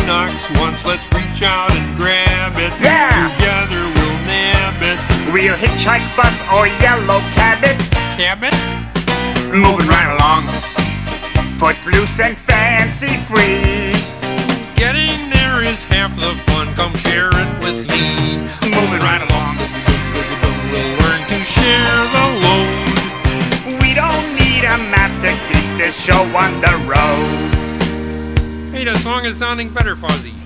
knocks once, let's reach out and grab it. Yeah! Together we'll nab it. We'll hitchhike, bus, or yellow cab it. Cab it? Moving right along, footloose and fancy free. Getting there is half the fun, come share it with me. Moving right along, We'll learn to share the load. we don't need a map to keep this show on the road. Hey, the song is sounding better, Fuzzy.